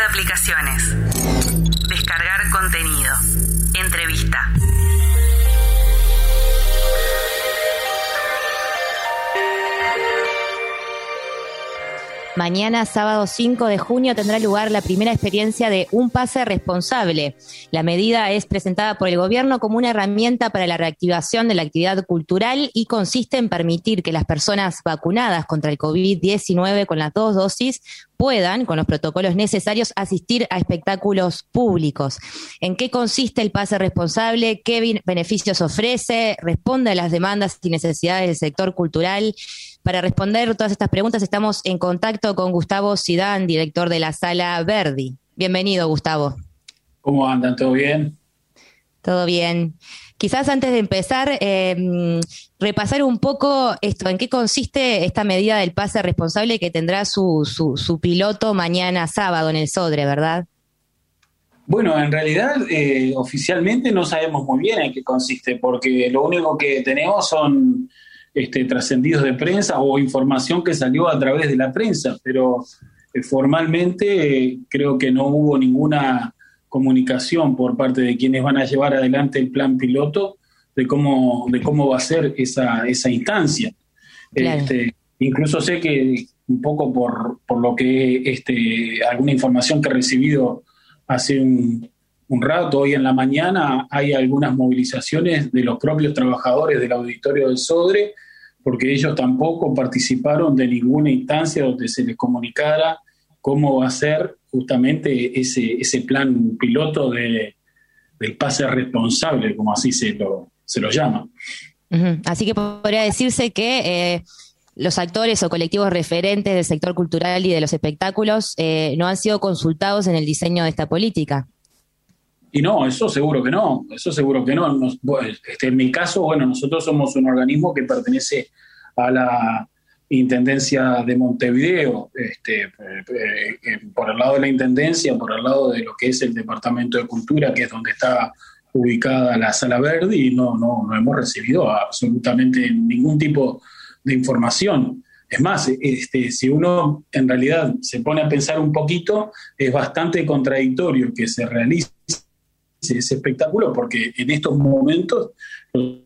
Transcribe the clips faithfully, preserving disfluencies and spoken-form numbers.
aplicaciones. Descargar contenido. Entrevista. Mañana, sábado cinco de junio, tendrá lugar la primera experiencia de Un Pase Responsable. La medida es presentada por el gobierno como una herramienta para la reactivación de la actividad cultural y consiste en permitir que las personas vacunadas contra el covid diecinueve con las dos dosis puedan, con los protocolos necesarios, asistir a espectáculos públicos. ¿En qué consiste el Pase Responsable? ¿Qué beneficios ofrece? ¿Responde a las demandas y necesidades del sector cultural? Para responder todas estas preguntas estamos en contacto con Gustavo Zidane, director de la Sala Verdi. Bienvenido, Gustavo. ¿Cómo andan? ¿Todo bien? Todo bien. Quizás antes de empezar, eh, repasar un poco esto, en qué consiste esta medida del pase responsable que tendrá su, su, su piloto mañana sábado en el Sodre, ¿verdad? Bueno, en realidad eh, oficialmente no sabemos muy bien en qué consiste, porque lo único que tenemos son este, trascendidos de prensa o información que salió a través de la prensa, pero eh, formalmente eh, creo que no hubo ninguna comunicación por parte de quienes van a llevar adelante el plan piloto de cómo, de cómo va a ser esa, esa instancia. Claro. Este, incluso sé que un poco por, por lo que este, alguna información que he recibido hace un, un rato, hoy en la mañana, hay algunas movilizaciones de los propios trabajadores del auditorio del Sodre, porque ellos tampoco participaron de ninguna instancia donde se les comunicara cómo va a ser justamente ese, ese plan piloto de, del pase responsable, como así se lo, se lo llama. Uh-huh. Así que podría decirse que eh, los actores o colectivos referentes del sector cultural y de los espectáculos eh, no han sido consultados en el diseño de esta política. Y no, eso seguro que no, eso seguro que no. Nos, este, en mi caso, bueno, nosotros somos un organismo que pertenece a la Intendencia de Montevideo, este, eh, eh, por el lado de la Intendencia, por el lado de lo que es el Departamento de Cultura, que es donde está ubicada la Sala Verdi, y no, no, no hemos recibido absolutamente ningún tipo de información. Es más, este, si uno en realidad se pone a pensar un poquito, es bastante contradictorio que se realice ese espectáculo, porque en estos momentos los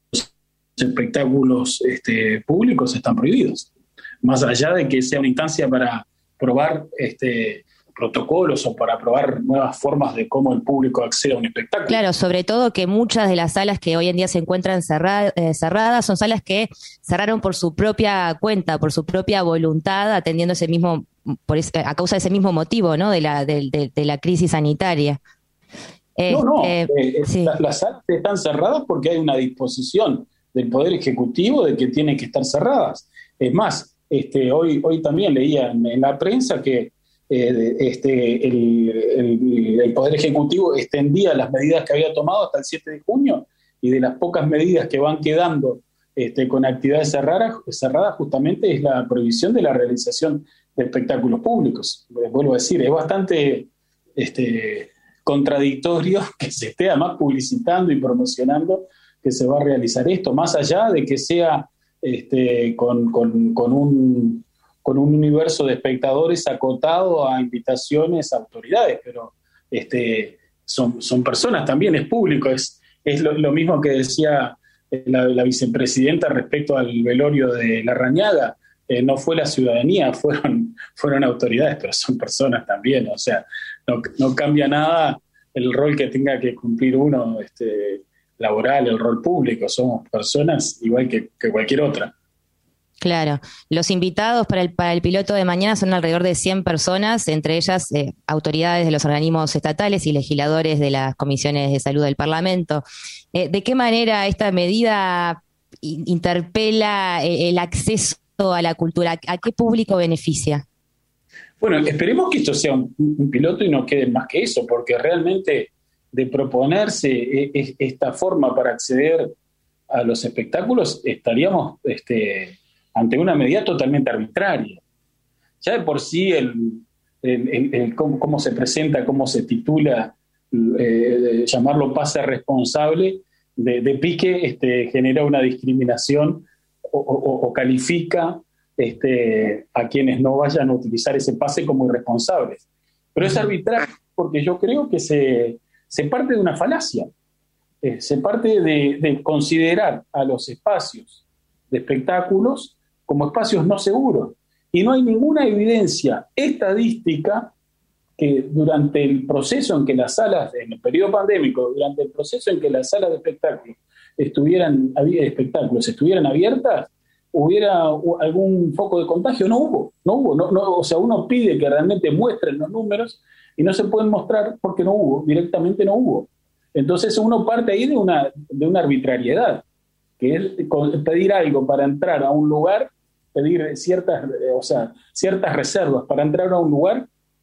espectáculos este, públicos están prohibidos, más allá de que sea una instancia para probar este, protocolos o para probar nuevas formas de cómo el público accede a un espectáculo. Claro, sobre todo que muchas de las salas que hoy en día se encuentran cerrada, eh, cerradas son salas que cerraron por su propia cuenta, por su propia voluntad, atendiendo ese mismo, por ese, a causa de ese mismo motivo, ¿no? de la, de, de, de la crisis sanitaria. No, no, eh, eh, sí. las, las salas están cerradas porque hay una disposición del Poder Ejecutivo de que tienen que estar cerradas. Es más, este, hoy, hoy también leía en, en la prensa que eh, este, el, el, el Poder Ejecutivo extendía las medidas que había tomado hasta el siete de junio, y de las pocas medidas que van quedando este, con actividades cerradas, cerradas justamente es la prohibición de la realización de espectáculos públicos. Les vuelvo a decir, es bastante este, contradictorio que se esté además publicitando y promocionando que se va a realizar esto, más allá de que sea este, con, con, con, un, con un universo de espectadores acotado a invitaciones a autoridades, pero este, son, son personas también, es público, es, es lo, lo mismo que decía la, la vicepresidenta respecto al velorio de Larrañaga, eh, no fue la ciudadanía, fueron, fueron autoridades, pero son personas también, o sea, no, no cambia nada el rol que tenga que cumplir uno, este, laboral, el rol público, somos personas igual que, que cualquier otra. Claro, los invitados para el, para el piloto de mañana son alrededor de cien personas, entre ellas eh, autoridades de los organismos estatales y legisladores de las comisiones de salud del Parlamento. Eh, ¿De qué manera esta medida interpela el acceso a la cultura? ¿A qué público beneficia? Bueno, esperemos que esto sea un, un piloto y no quede más que eso, porque realmente de proponerse esta forma para acceder a los espectáculos, estaríamos este, ante una medida totalmente arbitraria. Ya de por sí el, el, el, el cómo, cómo se presenta, cómo se titula, eh, llamarlo pase responsable, de, de pique este, genera una discriminación o, o, o califica este, a quienes no vayan a utilizar ese pase como irresponsables. Pero es arbitrario porque yo creo que se, se parte de una falacia. Eh, se parte de, de considerar a los espacios de espectáculos como espacios no seguros. Y no hay ninguna evidencia estadística que durante el proceso en que las salas, en el periodo pandémico, durante el proceso en que las salas de espectáculos estuvieran, espectáculos estuvieran abiertas, hubiera algún foco de contagio. No hubo, no hubo. No, no, o sea, uno pide que realmente muestren los números y no se pueden mostrar porque no hubo, directamente no hubo. Entonces uno parte ahí de una, de una arbitrariedad, que es pedir algo para entrar a un lugar, pedir ciertas, o sea, ciertas reservas para entrar a un lugar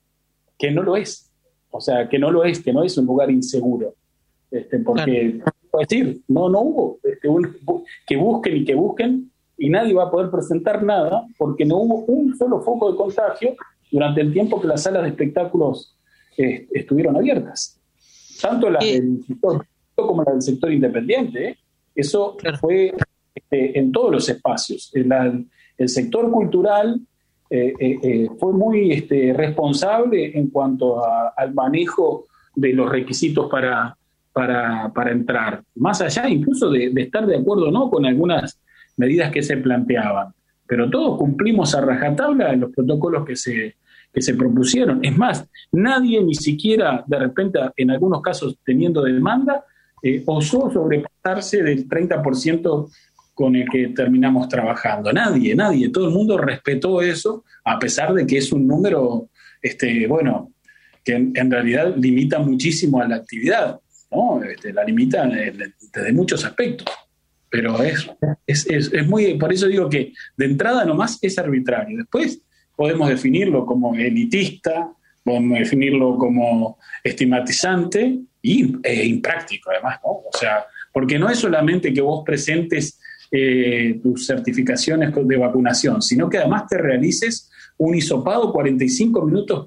que no lo es, o sea, que no lo es, que no es un lugar inseguro, este, porque, claro. Puedo decir, no, no hubo, este, un, que busquen y que busquen, y nadie va a poder presentar nada, porque no hubo un solo foco de contagio durante el tiempo que las salas de espectáculos eh, estuvieron abiertas, tanto las eh. del sector como las del sector independiente, ¿eh? Eso claro. fue este, en todos los espacios, en la, el sector cultural, Eh, eh, eh, fue muy este, responsable en cuanto a, al manejo de los requisitos para, para, para entrar, más allá incluso de, de estar de acuerdo o no con algunas medidas que se planteaban, pero todos cumplimos a rajatabla en los protocolos que se, que se propusieron. Es más, nadie, ni siquiera de repente, en algunos casos teniendo demanda, eh, osó sobrepasarse del treinta por ciento con el que terminamos trabajando. Nadie, nadie, todo el mundo respetó eso, a pesar de que es un número, este, bueno, que en, en realidad limita muchísimo a la actividad, ¿no? Este, la limita desde muchos aspectos, pero es, es, es, es muy, por eso digo que de entrada nomás es arbitrario. Después podemos definirlo como elitista, podemos definirlo como estigmatizante y e impráctico además, ¿no? O sea, porque no es solamente que vos presentes Eh, tus certificaciones de vacunación, sino que además te realices un hisopado cuarenta y cinco minutos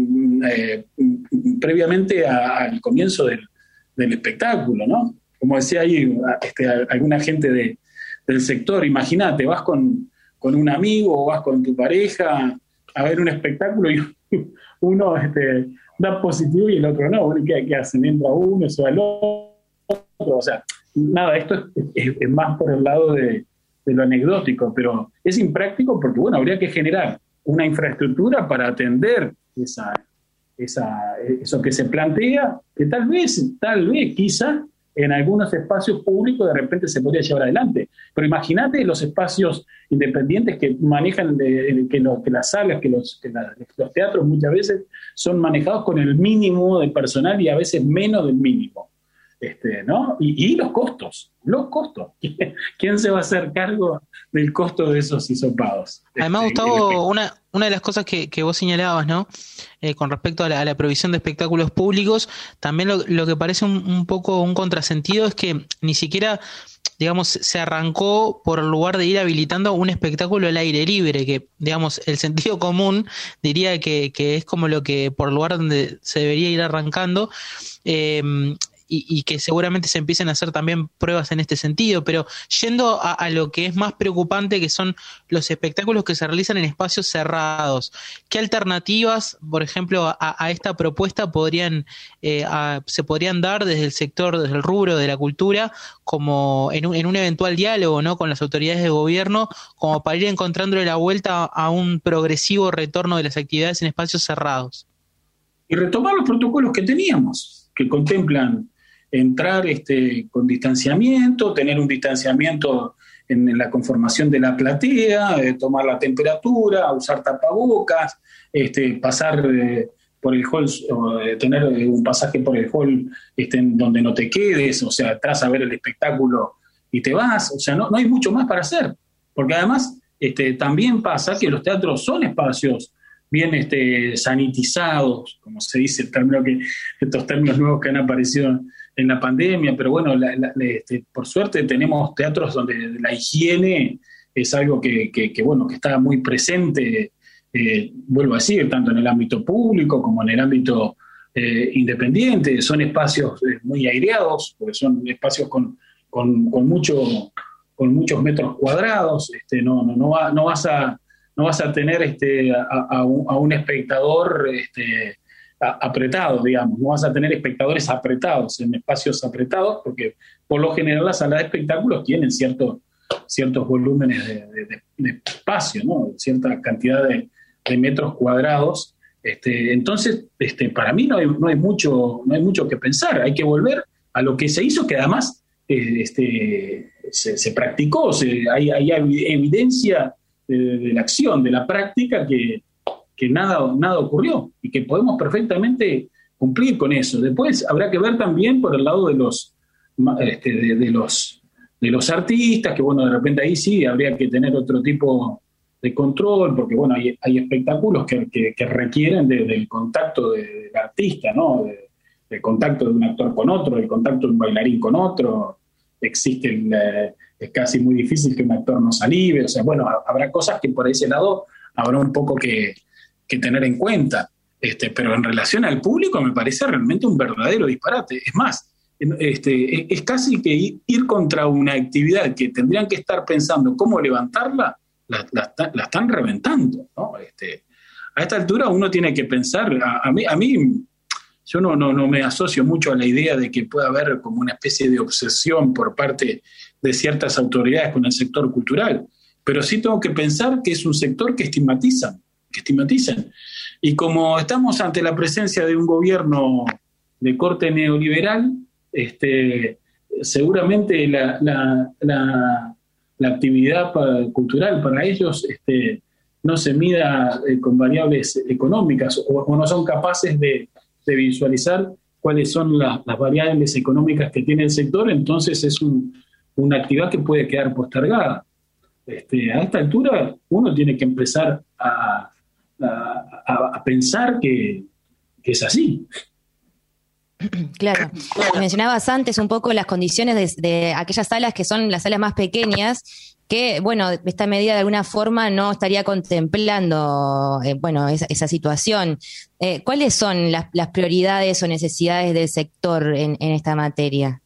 eh, previamente a, al comienzo del, del espectáculo, ¿no? Como decía ahí este, alguna gente de, del sector, imagínate, vas con, con un amigo o vas con tu pareja a ver un espectáculo y uno este, da positivo y el otro no. ¿Qué, qué hacen? Entra uno, se va el otro, o sea, nada, esto es, es, es más por el lado de, de lo anecdótico, pero es impráctico porque, bueno, habría que generar una infraestructura para atender esa, esa, eso que se plantea, que tal vez, tal vez, quizá, en algunos espacios públicos de repente se podría llevar adelante. Pero imagínate los espacios independientes que manejan, de, que, lo, que las salas, que, los, que la, los teatros muchas veces son manejados con el mínimo de personal y a veces menos del mínimo. Este, ¿no? Y, y los costos, los costos. ¿Quién se va a hacer cargo del costo de esos hisopados? Además, este, Gustavo, una, una de las cosas que, que vos señalabas, ¿no? Eh, con respecto a la, a la provisión de espectáculos públicos, también lo, lo que parece un, un poco un contrasentido es que ni siquiera, digamos, se arrancó por el lugar de ir habilitando un espectáculo al aire libre, que, digamos, el sentido común diría que, que es como lo que por el lugar donde se debería ir arrancando. Eh, Y, y que seguramente se empiecen a hacer también pruebas en este sentido, pero yendo a, a lo que es más preocupante, que son los espectáculos que se realizan en espacios cerrados, ¿qué alternativas, por ejemplo, a, a esta propuesta podrían eh, a, se podrían dar desde el sector, desde el rubro de la cultura, como en un, en un eventual diálogo, ¿no?, con las autoridades de gobierno, como para ir encontrándole la vuelta a un progresivo retorno de las actividades en espacios cerrados? Y retomar los protocolos que teníamos, que contemplan entrar este, con distanciamiento, tener un distanciamiento en, en la conformación de la platea, eh, tomar la temperatura, usar tapabocas, este, pasar eh, por el hall, eh, tener un pasaje por el hall este, en donde no te quedes, o sea, entras a ver el espectáculo y te vas, o sea, no, no hay mucho más para hacer, porque además este, también pasa que los teatros son espacios bien este, sanitizados, como se dice, el término que, estos términos nuevos que han aparecido en la pandemia, pero bueno, la, la, este, por suerte tenemos teatros donde la higiene es algo que, que, que bueno, que está muy presente, eh, vuelvo a decir, tanto en el ámbito público como en el ámbito eh, independiente. Son espacios eh, muy aireados, porque son espacios con, con, con, mucho, con muchos metros cuadrados. Este, no, no, no, va, no vas a no vas a tener este, a, a, un, a un espectador este, apretados, digamos, no vas a tener espectadores apretados en espacios apretados, porque por lo general las salas de espectáculos tienen cierto, ciertos volúmenes de, de, de espacio, ¿no? Cierta cantidad de, de metros cuadrados. Este, entonces, este, para mí no hay, no, hay mucho, no hay mucho que pensar, hay que volver a lo que se hizo, que además eh, este, se, se practicó, se, hay, hay evidencia de, de la acción, de la práctica, que que nada, nada ocurrió y que podemos perfectamente cumplir con eso. Después habrá que ver también por el lado de los, este, de, de los, de los artistas, que bueno, de repente ahí sí habría que tener otro tipo de control, porque bueno, hay, hay espectáculos que, que, que requieren de, del contacto de, del artista, ¿no? De, del contacto de un actor con otro, del contacto de un bailarín con otro. Existe el, eh, es casi muy difícil que un actor no salive. O sea, bueno, habrá cosas que por ese lado habrá un poco que que tener en cuenta, este, pero en relación al público me parece realmente un verdadero disparate. Es más, este, es casi que ir contra una actividad que tendrían que estar pensando cómo levantarla, la, la, la están reventando, ¿no? Este, a esta altura uno tiene que pensar, a, a mí, a mí yo no, no, no me asocio mucho a la idea de que pueda haber como una especie de obsesión por parte de ciertas autoridades con el sector cultural, pero sí tengo que pensar que es un sector que estigmatizan, que estigmatizan. Y como estamos ante la presencia de un gobierno de corte neoliberal, este, seguramente la, la, la, la actividad para, cultural para ellos este, no se mida eh, con variables económicas o, o no son capaces de, de visualizar cuáles son la, las variables económicas que tiene el sector, entonces es un, una actividad que puede quedar postergada. Este, a esta altura uno tiene que empezar a A, a, a pensar que, que es así. Claro. Mencionabas antes un poco las condiciones de, de aquellas salas que son las salas más pequeñas, que, bueno, esta medida de alguna forma no estaría contemplando, eh, bueno, esa, esa situación. Eh, ¿Cuáles son las, las prioridades o necesidades del sector en, en esta materia?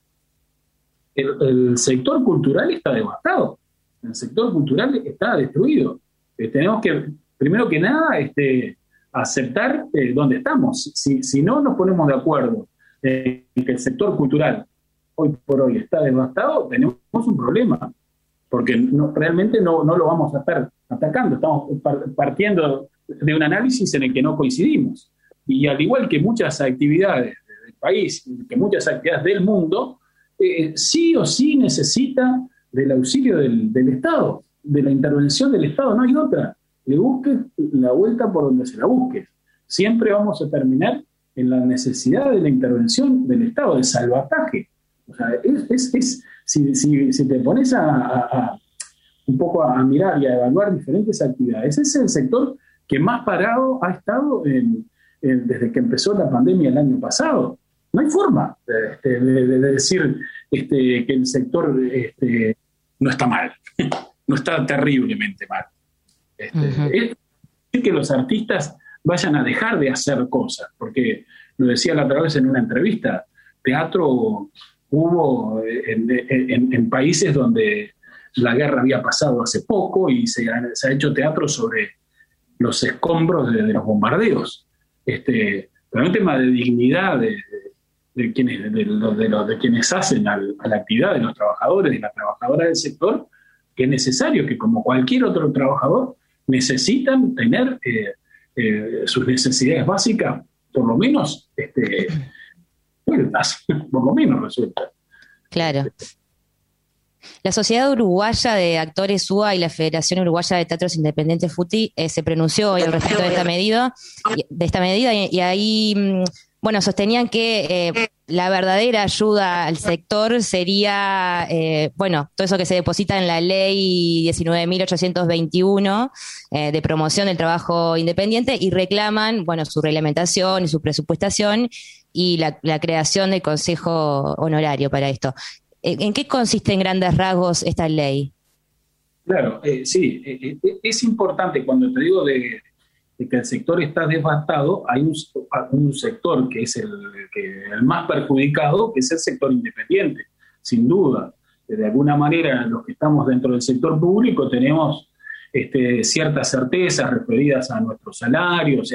El, el sector cultural está devastado. El sector cultural está destruido. Eh, tenemos que primero que nada, este, aceptar eh, dónde estamos. Si, si no nos ponemos de acuerdo en eh, que el sector cultural hoy por hoy está devastado, tenemos un problema, porque no, realmente no, no lo vamos a estar atacando. Estamos partiendo de un análisis en el que no coincidimos. Y al igual que muchas actividades del país, que muchas actividades del mundo, eh, sí o sí necesita del auxilio del, del Estado, de la intervención del Estado, no hay otra. Le busques la vuelta por donde se la busques. Siempre vamos a terminar en la necesidad de la intervención del Estado, de salvataje. O sea, es, es, es, si, si, si te pones a, a, a un poco a mirar y a evaluar diferentes actividades, ese es el sector que más parado ha estado en, en, desde que empezó la pandemia el año pasado. No hay forma de, de, de decir este, que el sector este, no está mal, no está terriblemente mal. Este, uh-huh. Es decir que los artistas vayan a dejar de hacer cosas, porque lo decía la otra vez en una entrevista, teatro hubo en, en, en países donde la guerra había pasado hace poco y se ha, se ha hecho teatro sobre los escombros de, de los bombardeos. Este, pero un tema de dignidad de, de, de, quienes, de, de, de, de, de quienes hacen al, a la actividad, de los trabajadores y las trabajadoras del sector, que es necesario que, como cualquier otro trabajador, necesitan tener eh, eh, sus necesidades básicas, por lo menos, este, vueltas, por lo menos resueltas. Claro. La Sociedad Uruguaya de Actores U A y la Federación Uruguaya de Teatros Independientes FUTI eh, se pronunció hoy al respecto de esta medida, de esta medida y, y ahí, bueno, sostenían que eh, la verdadera ayuda al sector sería, eh, bueno, todo eso que se deposita en la ley diecinueve mil ochocientos veintiuno eh, de promoción del trabajo independiente y reclaman, bueno, su reglamentación y su presupuestación y la, la creación del consejo honorario para esto. ¿En qué consiste en grandes rasgos esta ley? Claro, eh, sí, eh, eh, es importante cuando te digo de, de que el sector está devastado, hay un, un sector que es el, que, el más perjudicado, que es el sector independiente, sin duda. De alguna manera, los que estamos dentro del sector público tenemos este, ciertas certezas referidas a nuestro salario, o sea,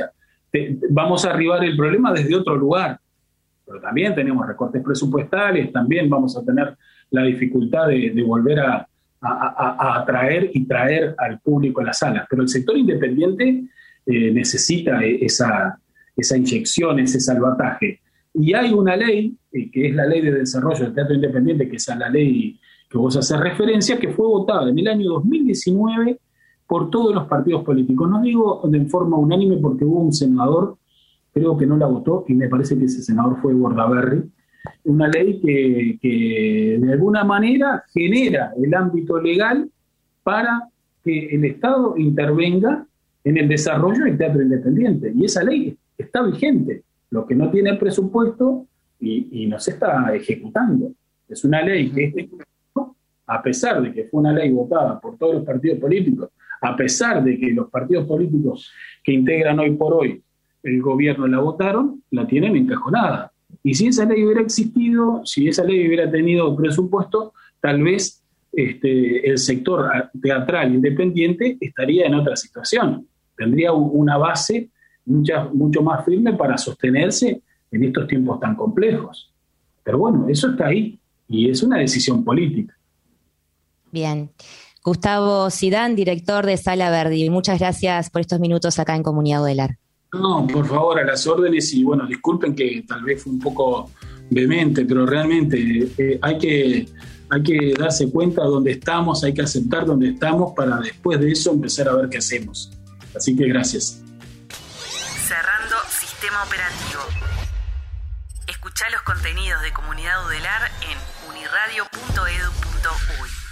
te, vamos a arribar el problema desde otro lugar. Pero también tenemos recortes presupuestales, también vamos a tener la dificultad de, de volver a, a, a, a atraer y traer al público a las salas. Pero el sector independiente eh, necesita esa, esa inyección, ese salvataje. Y hay una ley, eh, que es la Ley de Desarrollo del Teatro Independiente, que es a la ley que vos haces referencia, que fue votada en el año dos mil diecinueve por todos los partidos políticos. No digo de forma unánime porque hubo un senador, creo que no la votó, y me parece que ese senador fue Bordaberry, una ley que, que de alguna manera genera el ámbito legal para que el Estado intervenga en el desarrollo del teatro independiente. Y esa ley está vigente, lo que no tiene presupuesto y, y no se está ejecutando. Es una ley que, este, a pesar de que fue una ley votada por todos los partidos políticos, a pesar de que los partidos políticos que integran hoy por hoy el gobierno la votaron, la tienen encajonada. Y si esa ley hubiera existido, si esa ley hubiera tenido presupuesto, tal vez este, el sector teatral independiente estaría en otra situación. Tendría una base mucha, mucho más firme para sostenerse en estos tiempos tan complejos. Pero bueno, eso está ahí y es una decisión política. Bien. Gustavo Zidane, director de Sala Verdi, muchas gracias por estos minutos acá en Comunidad Udelar. No, por favor, a las órdenes y bueno, disculpen que tal vez fue un poco vehemente, pero realmente eh, hay que, hay que darse cuenta de dónde estamos, hay que aceptar dónde estamos para después de eso empezar a ver qué hacemos. Así que gracias. Cerrando sistema operativo. Escuchá los contenidos de Comunidad Udelar en uniradio punto edu punto uy.